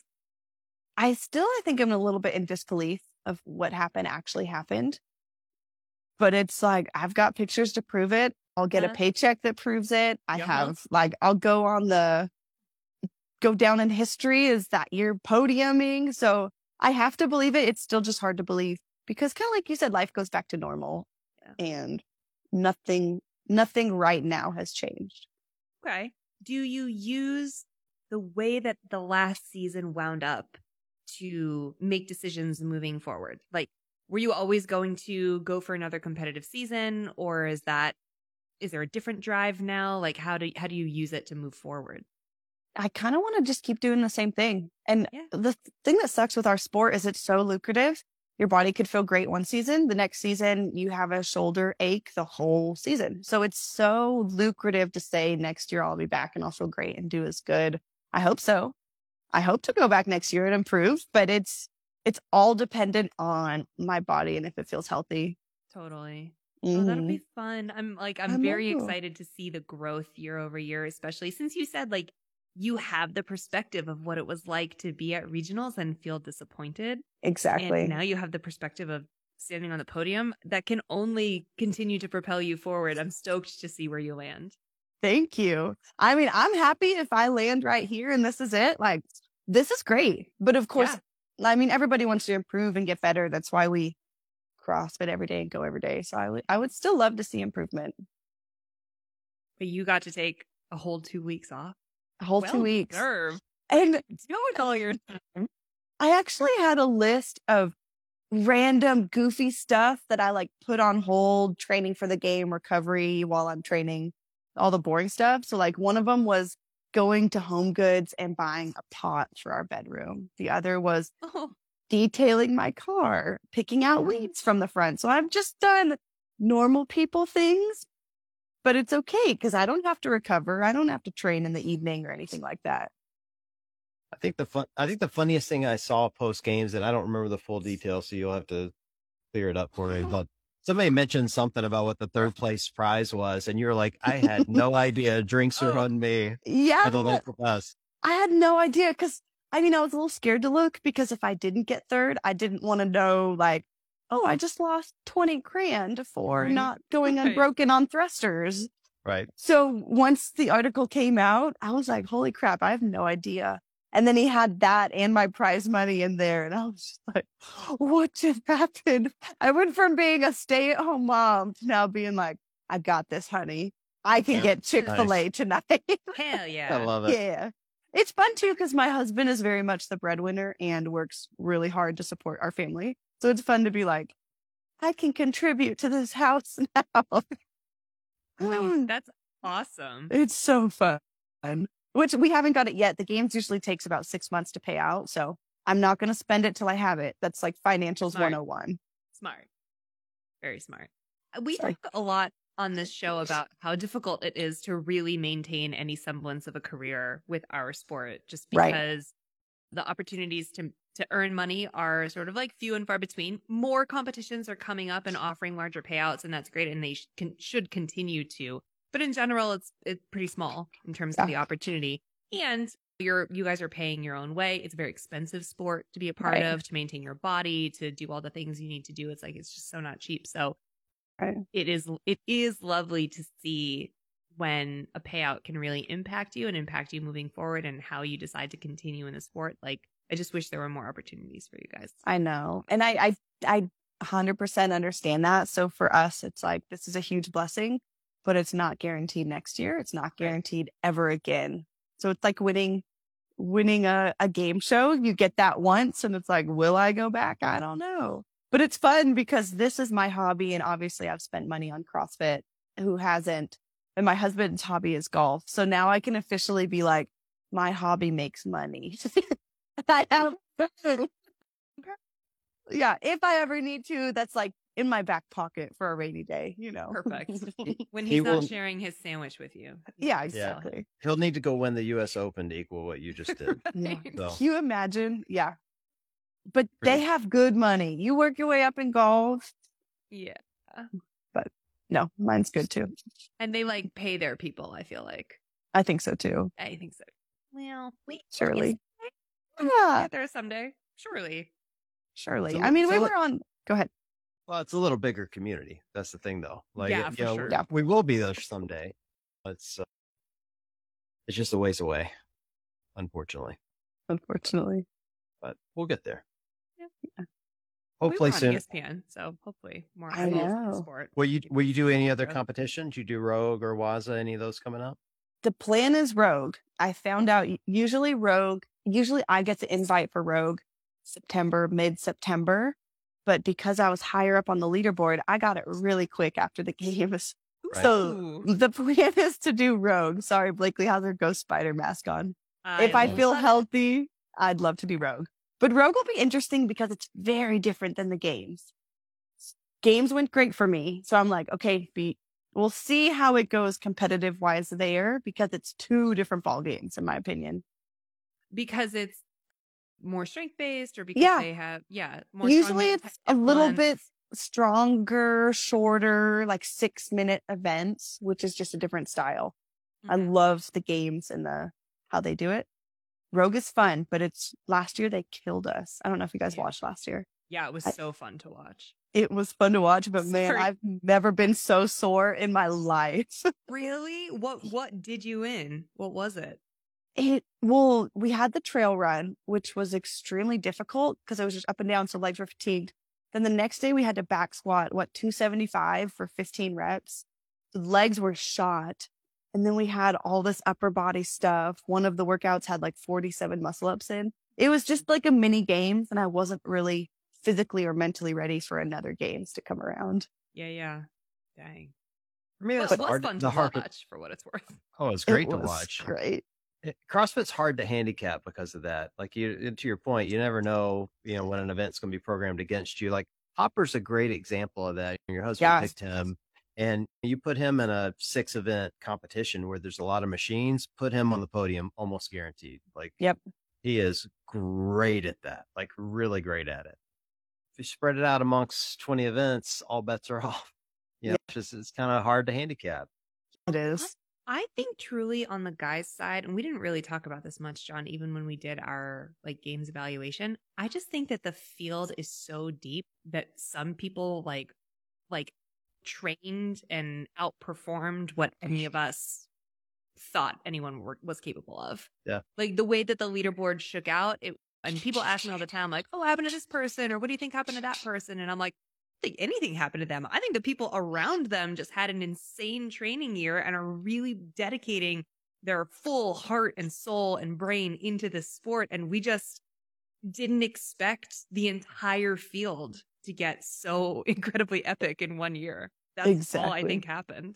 I still, I think I'm a little bit in disbelief of what happened actually happened. but it's like, I've got pictures to prove it. I'll get Uh-huh. a paycheck that proves it. I Uh-huh. have like, I'll go on the, go down in history as that year podiuming. So I have to believe it. It's still just hard to believe because kind of like you said, life goes back to normal Yeah. and nothing, nothing right now has changed. Okay. Do you use the way that the last season wound up to make decisions moving forward? Like, were you always going to go for another competitive season, or is that is there a different drive now? Like, how do how do you use it to move forward? I kind of want to just keep doing the same thing. And Yeah. the th- thing that sucks with our sport is it's so lucrative. Your body could feel great one season. The next season, you have a shoulder ache the whole season. So it's so lucrative to say next year I'll be back and I'll feel great and do as good. I hope so. I hope to go back next year and improve, but it's it's all dependent on my body and if it feels healthy. Totally. Oh, that'll Mhm. be fun. I'm like, I I'm very know. excited to see the growth year over year, especially since you said like you have the perspective of what it was like to be at regionals and feel disappointed. Exactly. And now you have the perspective of standing on the podium that can only continue to propel you forward. I'm stoked to see where you land. Thank you. I mean, I'm happy if I land right here and this is it. Like, this is great. But of course, I mean, everybody wants to improve and get better. That's why we CrossFit every day and go every day. So I would, I would still love to see improvement. But you got to take a whole two weeks off. A whole Well two weeks. deserved. And Do it all your time. I actually had a list of random goofy stuff that I like put on hold, training for the game, recovery while I'm training, all the boring stuff. So like one of them was going to Home Goods and buying a pot for our bedroom. The other was Oh, detailing my car, picking out weeds from the front. So I've just done normal people things, but it's okay because I don't have to recover. I don't have to train in the evening or anything like that. I think the fun. I think the funniest thing I saw post games, and I don't remember the full details, so you'll have to clear it up for me. But somebody mentioned something about what the third place prize was, and you're like, I had no idea. Drinks are on me Yeah. at the local bus. I had no idea because I mean, I was a little scared to look because if I didn't get third, I didn't want to know like, oh, I just lost twenty grand for Right. not going Right. unbroken on thrusters. Right. So once the article came out, I was like, holy crap, I have no idea. And then he had that and my prize money in there. And I was just like, what just happened? I went from being a stay at home mom to now being like, I got this, honey. I can Yeah. get Chick-fil-A tonight. Hell I yeah. love it. Yeah. It's fun too because my husband is very much the breadwinner and works really hard to support our family. So it's fun to be like, I can contribute to this house now. That's awesome. It's so fun. Which we haven't got it yet. The games usually takes about six months to pay out. So I'm not going to spend it till I have it. That's like financials Smart. one oh one. Smart. Very smart. Uh, We Sorry. talk a lot on this show about how difficult it is to really maintain any semblance of a career with our sport, just Right. because the opportunities to to earn money are sort of like few and far between. More competitions are coming up and offering larger payouts, and that's great, and they sh- can, should continue to. But in general, it's it's pretty small in terms of Yeah. the opportunity. And you're you guys are paying your own way. It's a very expensive sport to be a part Right. of, to maintain your body, to do all the things you need to do. It's like it's just so not cheap. So Right. it is it is lovely to see when a payout can really impact you and impact you moving forward and how you decide to continue in the sport. Like, I just wish there were more opportunities for you guys. I know. And I, I, I one hundred percent understand that. So for us, it's like, this is a huge blessing, but it's not guaranteed next year. It's not guaranteed ever again. So it's like winning, winning a, a game show. You get that once and it's like, will I go back? I don't know. But it's fun because this is my hobby. And obviously I've spent money on CrossFit. Who hasn't? And my husband's hobby is golf. So now I can officially be like, my hobby makes money. I have, yeah, if I ever need to, that's like in my back pocket for a rainy day, you know. Perfect. When He he's not will- sharing his sandwich with you. Yeah, exactly. He'll need to go win the U S Open to equal what you just did. Yeah. So Can you imagine? Yeah. But Really? they have good money. You work your way up in golf. Yeah. No, mine's good too. And they like pay their people, I feel like. I think so too. I think so. Well, we Surely. We'll Yeah, get there someday. Surely. surely. So- I mean, we so- were on, go ahead. Well, it's a little bigger community. That's the thing, though. Like, Yeah, you for know, sure. Yeah. we will be there someday. It's uh, it's just a ways away, unfortunately. Unfortunately. But we'll get there. Yeah. Yeah. Hopefully we were on soon. E S P N, so hopefully more I eyeballs on the know. sport. Will you People will you do any other growth. competitions? You do Rogue or Waza? Any of those coming up? The plan is Rogue. I found out u- usually Rogue, usually I get the invite for Rogue September, mid-September. But because I was higher up on the leaderboard, I got it really quick after the games. Right. So Ooh, the plan is to do Rogue. Sorry, Blakely has her Ghost Spider mask on. If I love feel it. healthy, I'd love to do Rogue. But Rogue will be interesting because it's very different than the games. Games went great for me. So I'm like, okay, be, we'll see how it goes competitive wise there because it's two different ball games, in my opinion. because it's more strength based, or because Yeah. they have yeah more Usually strongman it's type a little bit balance. stronger, shorter, like six minute events, which is just a different style. I Mhm. love the games and the how they do it. Rogue is fun, but it's last year they killed us. I don't know if you guys Yeah. watched last year. Yeah, it was I- so fun to watch. It was fun to watch, but man, Sorry. I've never been so sore in my life. Really? What what did you win? What was it? It well, we had the trail run, which was extremely difficult because it was just up and down, so legs were fatigued. Then the next day we had to back squat, what, two seventy-five for fifteen reps. The legs were shot. And then we had all this upper body stuff. One of the workouts had like forty-seven muscle ups in. It was just like a mini games, and I wasn't really physically or mentally ready for another games to come around. Yeah, yeah. Dang. For me, Well, that's it the was hard. fun The to hard. watch for what it's worth. Oh, it's great It to was watch. Great. It- CrossFit's hard to handicap because of that. Like you, to your point, you never know, you know, when an event's going to be programmed against you. Like Hopper's a great example of that. Your husband Yeah. picked him, and you put him in a six event competition where there's a lot of machines. Put him on the podium, almost guaranteed. Like, Yep. he is great at that. Like, really great at it. If you spread it out amongst twenty events, all bets are off. You know, it's just it's kind of hard to handicap. It is. I think truly on the guys' side, and we didn't really talk about this much, John, even when we did our like games evaluation. I just think that the field is so deep that some people like like trained and outperformed what any of us thought anyone were, was capable of. Yeah. Like the way that the leaderboard shook out, it and people ask me all the time, like, oh, what happened to this person? Or what do you think happened to that person? And I'm like, I don't think anything happened to them. I think the people around them just had an insane training year and are really dedicating their full heart and soul and brain into this sport. And we just didn't expect the entire field to get so incredibly epic in one year. That's all I Exactly. think happened.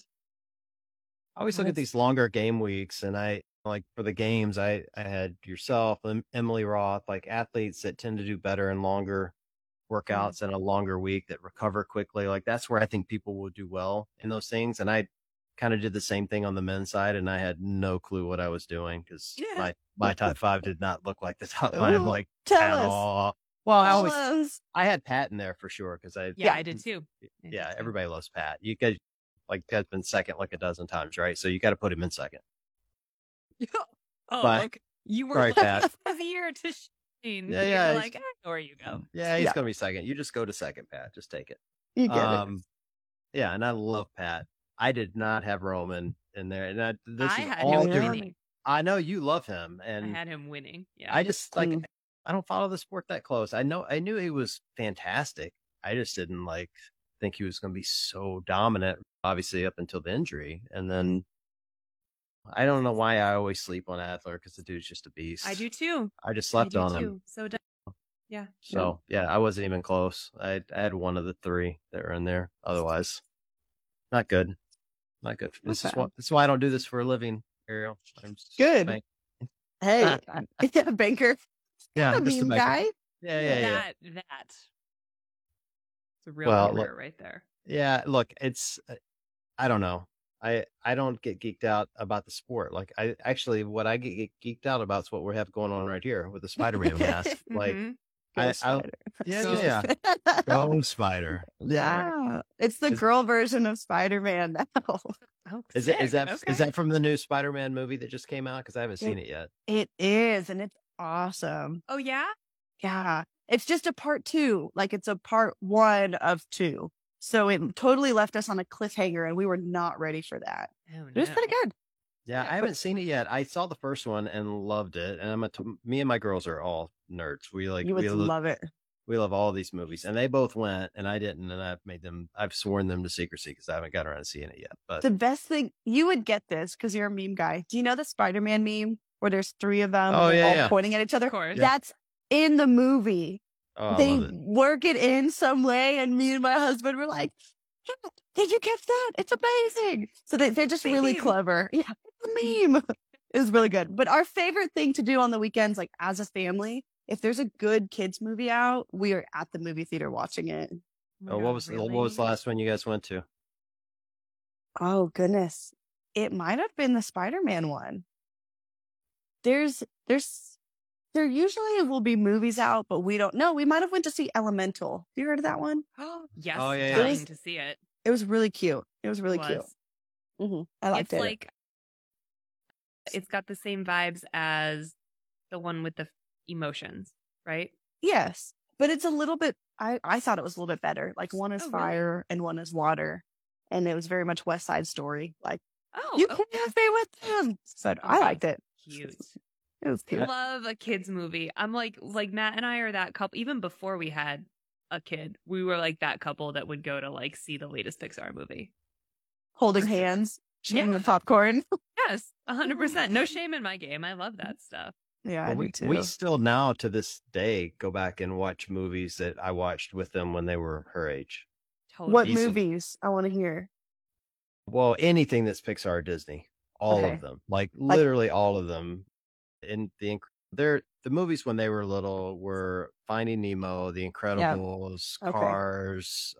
I always look at That's- these longer game weeks, and I like for the games, I I had yourself, Em- Emily Roth, like athletes that tend to do better in longer workouts and a longer week that recover quickly. Like that's where I think people will do well in those things. And I kind of did the same thing on the men's side, and I had no clue what I was doing because Yeah. my my top five did not look like the top five, Ooh, like tell at us. all. Well, I always Tell us. I had Pat in there for sure because I Yeah, Yeah. I did too. I did yeah too. everybody loves Pat. You guys like Pat's been second like a dozen times, right? So you got to put him in second. Oh, Bye. okay. You were Sorry, looking Pat. this year to Shane. Yeah, You yeah, were he's- like, eh, where you go. Yeah, he's Yeah. gonna be second. You just go to second, Pat. Just take it. You get it. Um, yeah, and I love Pat. I did not have Roman in there, and I, this I is had all him different. winning. I know you love him, I and had him winning. Yeah. I just like Mm. I don't follow the sport that close. I know I knew he was fantastic. I just didn't like think he was going to be so dominant. Obviously, up until the injury, and then I don't know why I always sleep on Adler because the dude's just a beast. I do too. I just I slept do on too. him. So done. Yeah. So yeah, I wasn't even close. I, I had one of the three that were in there. Otherwise, not good. Not good. This is Okay. why. This is why I don't do this for a living, Ariel. I'm just Good. bank- Hey, yeah, banker. Yeah, I just a mean, banker. guy. Yeah, yeah, yeah. That that. It's a real Well, career look- right there. Yeah, look, it's uh, I don't know. I I don't get geeked out about the sport. Like I actually what I get, get geeked out about is what we have going on right here with the Spider-Man mask. Like Mhm. I, Go I Spider. yeah, Go yeah, yeah. Go Spider. Yeah, it's the Is- girl version of Spider-Man now. Oh, Is it is sick. that is Okay. that from the new Spider-Man movie that just came out? Because I haven't seen it yet. It is, and it's awesome. Oh yeah. Yeah, It's just a part two. Like it's a part one of two. So it totally left us on a cliffhanger and we were not ready for that. Oh, It was no. pretty good. Yeah, Yeah, I haven't seen it yet. I saw the first one and loved it. And I'm a t- me and my girls are all nerds. We like You would we lo- love it. we love all these movies, and they both went, and I didn't, and I've made them. I've sworn them to secrecy because I haven't got around to seeing it yet. But The best thing, you would get this because you're a meme guy. Do you know the Spider-Man meme where there's three of them Oh, and they're yeah, all yeah. pointing at each other? Of course. Yeah. That's in the movie. oh, I They love it. work it in some way, and me and my husband were like, "Yeah, did you catch that? It's amazing." So they, they're just really Meme. clever. Yeah, it's a meme. It was really good. But our favorite thing to do on the weekends, like as a family, if there's a good kids movie out, we are at the movie theater watching it. my Oh, God, what was what was the really? last one you guys went to? Oh goodness. It might have been the Spider-Man one. There's there's there usually will be movies out, but we don't know. We might have went to see Elemental. Have you heard of that one? Yes, Oh, yeah, yeah. dying It was- to see it. It was really cute. It was really Was. cute. hmm I liked It's it. like it's got the same vibes as the one with the emotions, right? Yes, but it's a little bit. I I thought it was a little bit better. Like one is Oh, really? fire and one is water, and it was very much West Side Story. Like Oh, you oh, can't have me with them. But I Okay. liked it. cute. It was I cute. love a kids movie. I'm like like Matt and I are that couple. Even before we had a kid, we were like that couple that would go to like see the latest Pixar movie. Holding hands, sharing Yeah. the popcorn. Yes, a hundred percent. No shame in my game. I love that stuff. Yeah, I Well, do we too. we still now to this day go back and watch movies that I watched with them when they were her age. Totally. What Easy. movies? I want to hear. Well, anything that's Pixar or Disney, all Okay. of them, like, Like- literally all of them. And the inc- they're the movies when they were little were Finding Nemo, The Incredibles, Okay. Cars,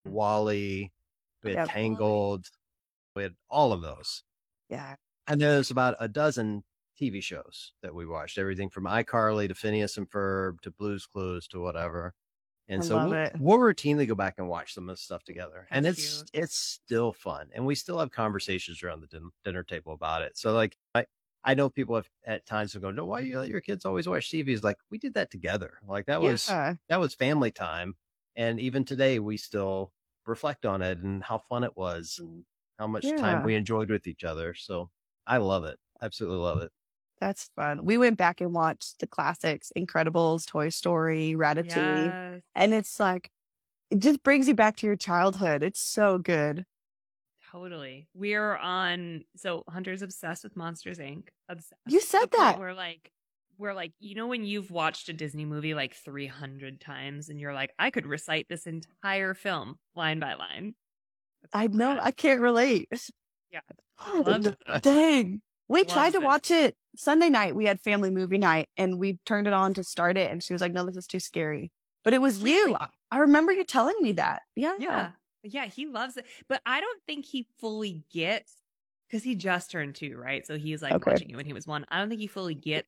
Wall-E, we had Yep. Tangled, we had all of those. Yeah. And there's about a dozen T V shows that we watched, everything from iCarly to Phineas and Ferb to Blue's Clues to whatever. And I so love we'll, it. we'll routinely go back and watch some of this stuff together. And That's it's cute. it's still fun. And we still have conversations around the din- dinner table about it. So like I I know people have at times have gone, no, why do you let your kids always watch T V? It's like we did that together. Like that was Yeah. that was family time. And even today we still reflect on it and how fun it was and how much Yeah. time we enjoyed with each other. So I love it. Absolutely love it. That's fun. We went back and watched the classics, Incredibles, Toy Story, Ratatouille. Yes, And it's like, it just brings you back to your childhood. It's so good. totally. We're on. So Hunter's obsessed with Monsters Incorporated. Obsessed. You said To the point that. We're like, we're like, you know, when you've watched a Disney movie like three hundred times, and you're like, I could recite this entire film line by line. That's I where we're know. at. I can't relate. Yeah. Oh, Loved it. dang. We tried Loves to it. watch it Sunday night. We had family movie night and we turned it on to start it. And she was like, no, this is too scary. But it was you. Really? I, I remember you telling me that. Yeah. Yeah. Yeah, he loves it. But I don't think he fully gets, because he just turned two, right? So he's like Okay. watching it when he was one. I don't think he fully gets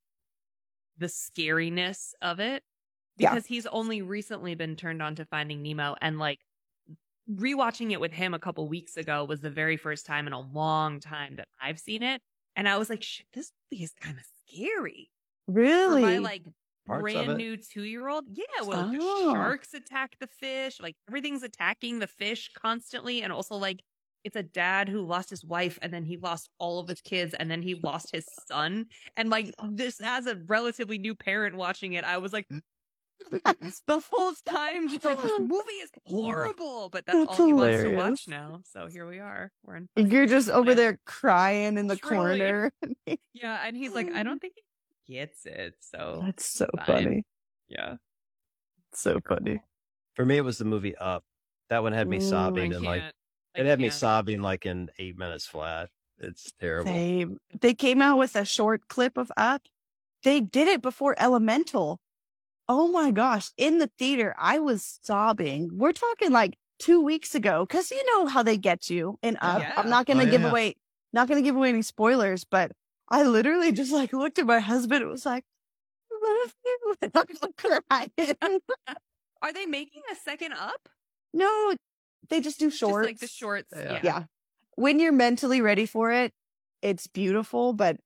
the scariness of it Yeah. because he's only recently been turned on to Finding Nemo. And like rewatching it with him a couple weeks ago was the very first time in a long time that I've seen it. And I was like, shit, this movie is kind of scary. For Really? my like Parts of brand it? new two year old. Yeah, well, the Oh. sharks attack the fish. Like everything's attacking the fish constantly. And also, like, it's a dad who lost his wife and then he lost all of his kids and then he lost his son. And like, this as a relatively new parent watching it, I was like, the whole time, just like, this movie is horrible. But that's, That's all he wants to hilarious. watch now. So here we are. We're in. You're just over Yeah. there crying in the Truly. corner. Yeah. And he's like, I don't think he gets it. So That's so Fine. funny. yeah. So funny. For me, it was the movie Up. That one had me Mm, sobbing I and like can't. I it had me can't. sobbing like in eight minutes flat. It's terrible. Same. They came out with a short clip of Up. They did it before Elemental. Oh my gosh. In the theater, I was sobbing. We're talking like two weeks ago because you know how they get you in Up. Yeah. I'm not going to Oh, give yeah. away, not going to give away any spoilers, but I literally just like looked at my husband. It was like, I love you. And I was crying. Are they making a second Up? No, they just do Just shorts. like the shorts. Yeah. Yeah. Yeah. When you're mentally ready for it, it's beautiful, but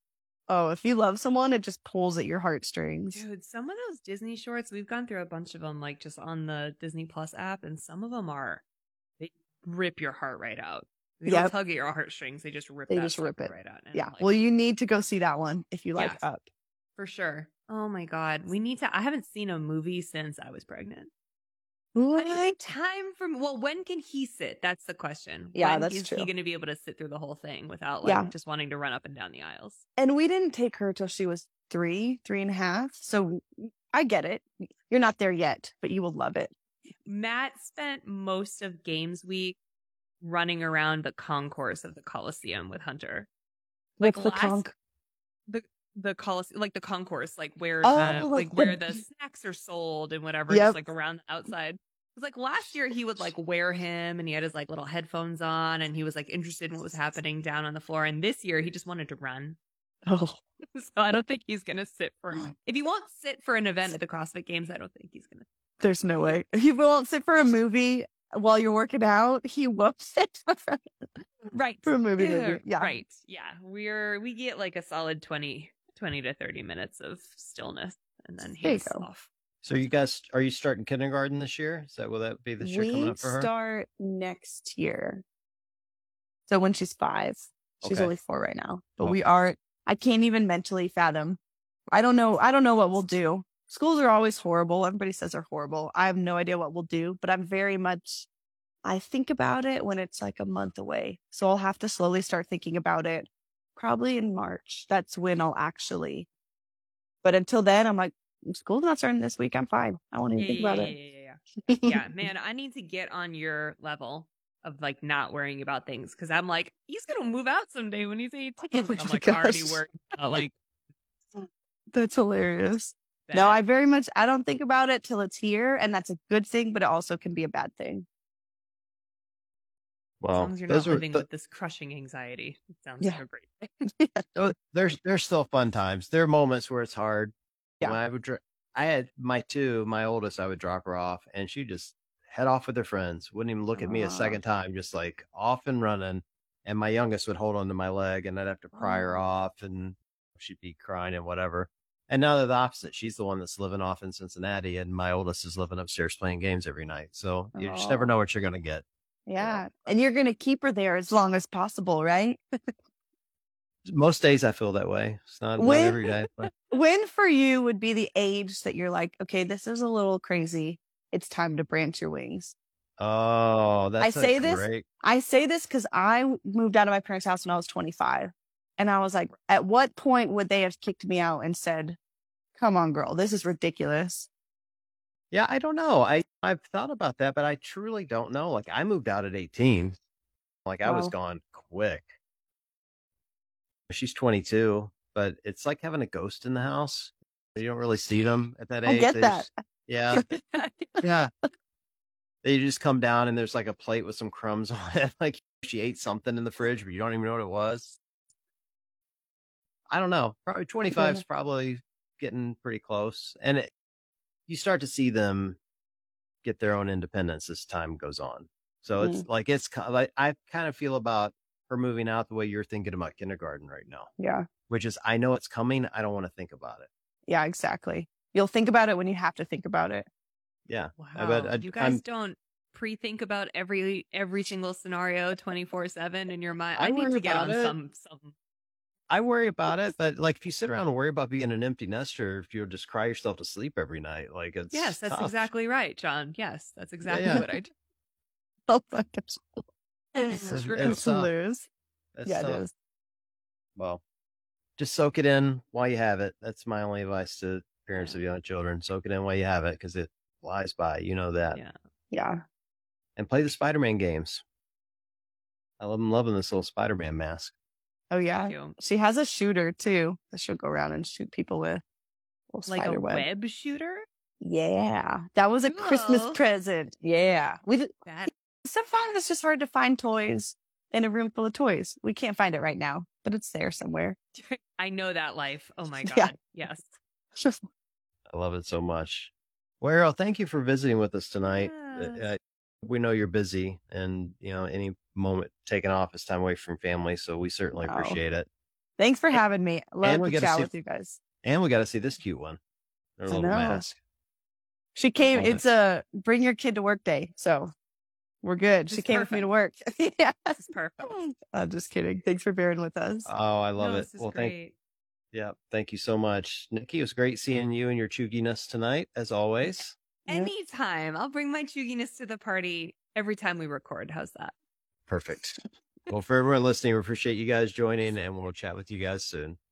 Oh, if you love someone, it just pulls at your heartstrings. Dude, some of those Disney shorts, we've gone through a bunch of them, like just on the Disney Plus app, and some of them are, they rip your heart right out. They don't Yep. tug at your heartstrings, they just rip They that just rip sucker it. right out. And Yeah. I'm like, Well, you need to go see that one if you like Yes. Up. for sure. Oh my God. We need to, I haven't seen a movie since I was pregnant. I What? need time from, well, when can he sit? That's the question. Yeah, when that's is true. he going to be able to sit through the whole thing without like Yeah. just wanting to run up and down the aisles? And we didn't take her till she was three, three and a half. So I get it. You're not there yet, but you will love it. Matt spent most of Games Week running around the concourse of the Coliseum with Hunter. Like What's the last- conch? The the Coliseum, like the concourse, like where Oh, uh, like like where the- the snacks are sold and whatever, Yep. just like around the outside. It was like last year he would like wear him and he had his like little headphones on and he was like interested in what was happening down on the floor. And this year he just wanted to run. Oh, So I don't think he's gonna sit for if he won't sit for an event at the CrossFit Games, I don't think he's gonna. there's no way. If he won't sit for a movie while you're working out, he won't sit for, Right. for a movie. Yeah, movie. Yeah. Right. Yeah. We're we get like a solid twenty, twenty to thirty minutes of stillness and then There you he's go. off. So you guys, are you starting kindergarten this year? Is that will that be this year coming We up for her? start next year. So when she's five, she's Okay. only four right now, but Okay. we are, I can't even mentally fathom. I don't know. I don't know what we'll do. Schools are always horrible. Everybody says they're horrible. I have no idea what we'll do, but I'm very much, I think about it when it's like a month away. So I'll have to slowly start thinking about it probably in March. That's when I'll actually, but until then, I'm like, school's not starting this week. I'm fine. I won't even Yeah, think yeah, about yeah, it. yeah, yeah, yeah. Man, I need to get on your level of like not worrying about things because I'm like, he's gonna move out someday when he's eighteen. Oh my I'm like already gosh. worried about like That's hilarious. that. No, I very much, I don't think about it till it's here. And that's a good thing, but it also can be a bad thing. as Well, long as you're not those are living th- with this crushing anxiety. It sounds Yeah. like a great thing. oh, there's there's still fun times. There are moments where it's hard. Yeah. When I would, dr- I had my two, my oldest. I would drop her off, and she'd just head off with her friends. Wouldn't even look at me a Aw. second time. Just like off and running. And my youngest would hold onto my leg, and I'd have to pry her Oh. off, and she'd be crying and whatever. And now they're the opposite. She's the one that's living off in Cincinnati, and my oldest is living upstairs playing games every night. So you just never Aw. know what you're gonna get. Yeah. And you're going to keep her there as long as possible, right? Most days I feel that way. It's not, not When- every day. But When for you would be the age that you're like, okay, this is a little crazy. It's time to branch your wings. oh, that's a say this- great. I say this because I moved out of my parents' house when I was twenty-five. And I was like, at what point would they have kicked me out and said, come on, girl, this is ridiculous? Yeah, I don't know. I I've thought about that, but I truly don't know. Like I moved out at eighteen. Like I was Wow. gone quick. She's twenty-two, but it's like having a ghost in the house. You don't really see them at that I age. get They that. just- yeah, yeah. They just come down and there's like a plate with some crumbs on it. Like she ate something in the fridge, but you don't even know what it was. I don't know. Probably twenty-five is probably getting pretty close. And it, you start to see them get their own independence as time goes on. So it's like, it's ki- like, I kind of feel about her moving out the way you're thinking about kindergarten right now, Yeah. which is, I know it's coming. I don't want to think about it. Yeah, exactly. You'll think about it when you have to think about it. Yeah. Wow. I bet I- you guys I'm- don't pre-think about every every single scenario twenty-four seven in your mind. I I, need worry to get about on it. some some I worry about it, but like if you sit around and worry about being an empty nester, if you'll just cry yourself to sleep every night, like it's Yes, that's tough. exactly right, John. Yes, that's exactly yeah. what I do. Oh my gosh. It's- It's it's tough. hilarious. That's Yeah, tough. it is. Well, just soak it in while you have it. That's my only advice to parents of young children. Soak it in while you have it because it flies by. You know that. Yeah. Yeah. And play the Spider-Man games. I love I'm loving this little Spider-Man mask. Oh, yeah. Thank you. She has a shooter too that she'll go around and shoot people with. Little Like a spider web. web shooter? Yeah. That was a Christmas Cool. present. Yeah. We did, That sometimes it's just hard to find toys in a room full of toys. We can't find it right now, but it's there somewhere. I know that life. Oh my god. Yeah. Yes. I love it so much. Well, Ariel, thank you for visiting with us tonight. Uh, Yes. uh, we know you're busy and, you know, any moment taken off is time away from family. So we certainly Wow. appreciate it. Thanks for having me. Love and we to gotta chat see- with you guys. And we got to see this cute one. Her I little know. mask. She came. Love It's a bring your kid to work day, so we're good. She It's came with me to work. yeah, It's perfect. I'm just kidding. Thanks for bearing with us. Oh, I love No, it. this is Well, thank great. yeah, thank you so much, Nikki. It was great seeing you and your chugginess tonight, as always. Yeah. Anytime. I'll bring my chugginess to the party every time we record. How's that? Perfect. Well, for everyone listening, we appreciate you guys joining, and we'll chat with you guys soon.